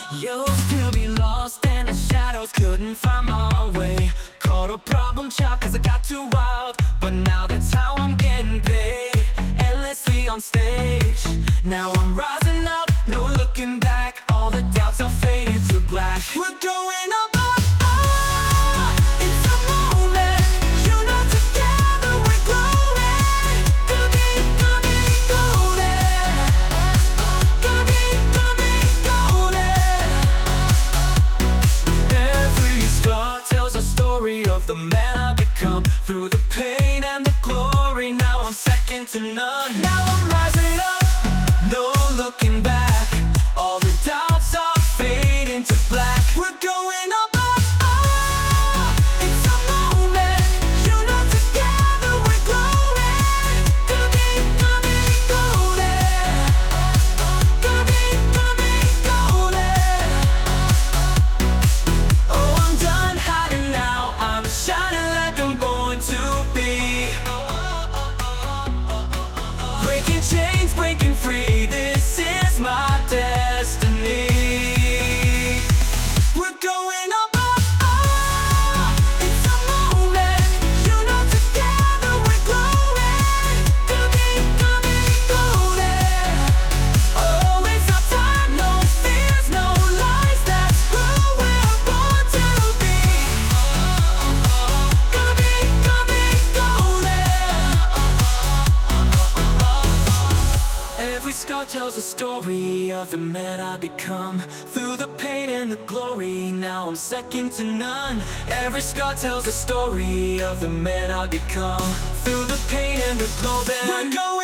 Used to be lost and the shadows couldn't find my way. Caught a problem child cause I got too wild. But now that's how I'm getting paid, endlessly on stage. Now I'm rising up, no looking back. All the doubts are fading to black. We're going up, up, up. It's a moment, you know, together we're growing. Gonna be golden. Gonna be golden. Every scar tells a story of the man I've become. Through the pain and the glory, now I'm second to none. Now I'm rising up, no looking back. All the doubts are fading to black. We're going up, up, up. It's a moment, you know, together we're growing. Gonna be golden. Gonna be golden. Oh, I'm done hiding now, I'm shining like I'm going to be. Breaking chains, breaking free, this is my destiny. We're going up, up, up. It's a moment, you know, together we're growing. Gonna be golden. Oh, it's our time, no fears, no lies. That's who we're born to be. Gonna be golden. Every scar tells a story of the man I become. Through the pain and the glory, now I'm second to none. Every scar tells a story of the man I become. Through the pain and the glory, we're going